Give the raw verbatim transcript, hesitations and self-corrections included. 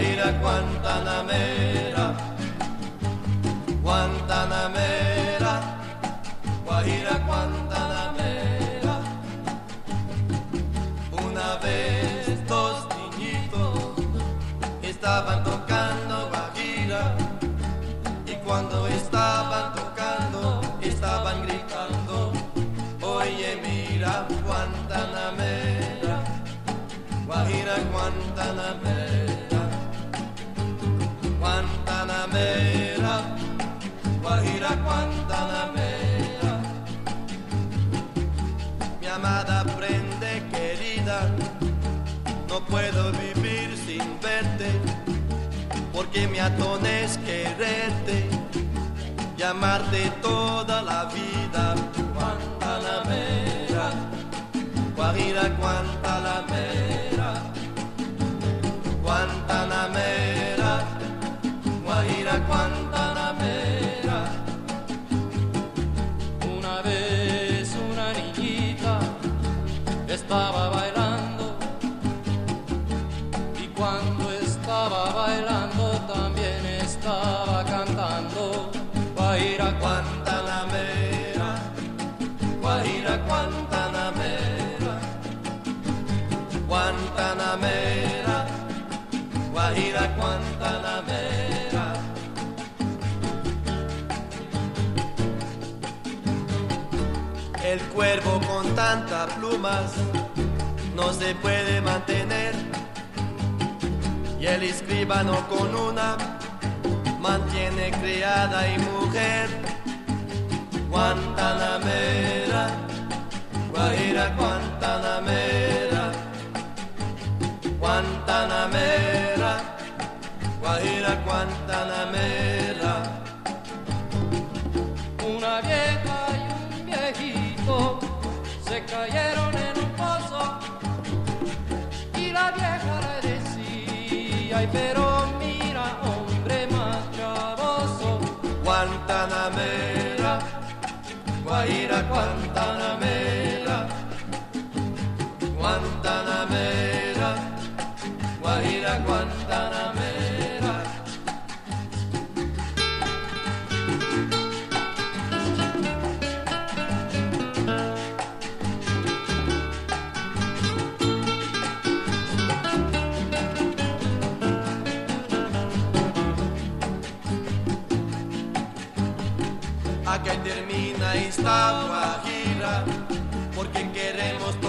Guajira Guantanamera, Guantanamera, Guajira Guantanamera. Una vez dos niñitos estaban tocando guajira, y cuando estaban tocando estaban gritando: oye, mira, Guantanamera, Guajira Guantanamera, Guantanamera, Guajira Guantanamera. Mi amada, prende querida, no puedo vivir sin verte, porque mi atón es quererte y amarte toda la vida. Guantanamera, Guajira Guantanamera, Guantanamera, Guajira Guantanamera. Una vez una niñita estaba bailando, y cuando estaba bailando también estaba cantando: Guajira Guantanamera, Guajira Guantanamera, Guantanamera, Guajira Guantanamera. El cuervo con tantas plumas no se puede mantener, y el escribano con una mantiene criada y mujer. Guantanamera, Guajira Guantanamera, Guantanamera, Guajira Guantanamera. Una vieja y un viejito se cayeron en un pozo, y la vieja le decía: ay, pero mira, hombre más chavoso. Guantanamera, Guajira Guantanamera, Guantanamera, Guajira Guantanamera. Acá termina esta guajira, porque queremos